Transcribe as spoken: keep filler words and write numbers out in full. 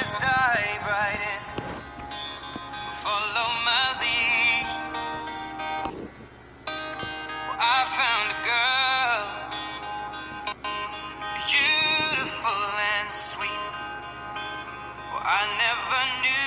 just dive right in, follow my lead. Well, I found a girl, beautiful and sweet. Well, I never knew